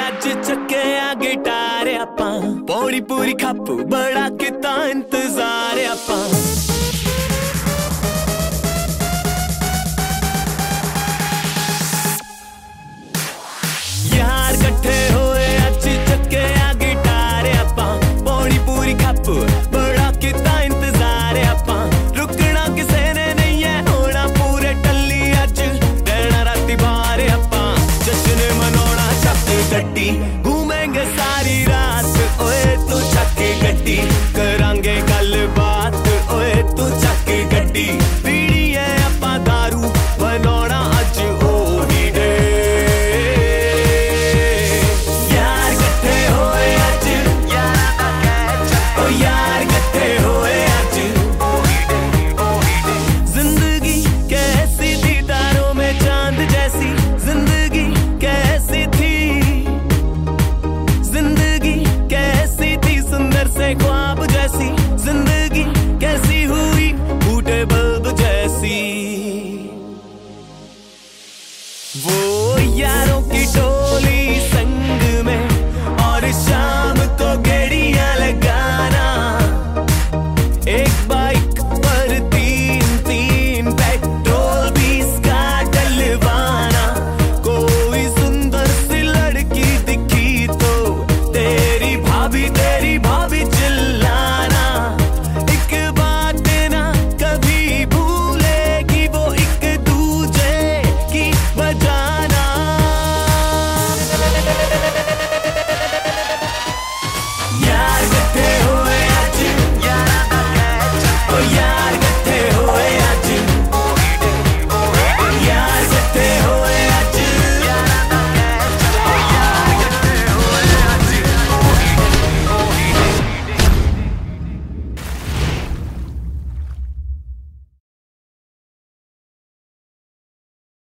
ਅੱਜ ਚੱਕਿਆ ਗਿਟਾਰ ਆਪਾਂ ਪੌੜੀ ਪੂਰੀ ਖੱਪ ਬੜਾ ਕੀਤਾ ਇੰਤਜ਼ਾਰ ਆਪਾਂ यार इकट्ठे होए आज चक्किया गिटार आपां पौड़ी पूरी खप बड़ा किता इंतजार आपां रुकना किसे ने नहीं है होना पूरे टल्ली अज रहना राती बाहर आपां जश्न मनाउणा छत गड्डी घूमेंगे सारी